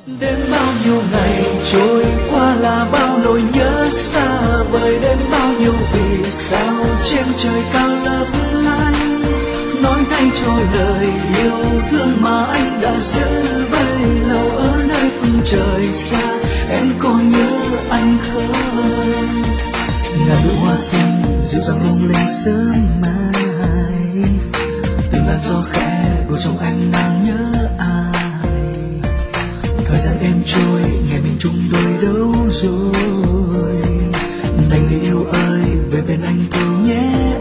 Đêm bao nhiêu ngày trôi qua là bao nỗi nhớ xa vời, đêm bao nhiêu vì sao trên trời cao lấp lánh, nói thay cho lời yêu thương mà anh đã giữ bấy lâu ở nơi phương trời xa. Em có nhớ anh không? Ngàn nụ hoa xanh dịu dàng lung linh sớm mai, từng làn gió khẽ đùa trong anh đang nhớ ai. Thời gian êm trôi, ngày mình chung đôi đâu rồi? Đành người yêu ơi, về bên anh thôi nhé.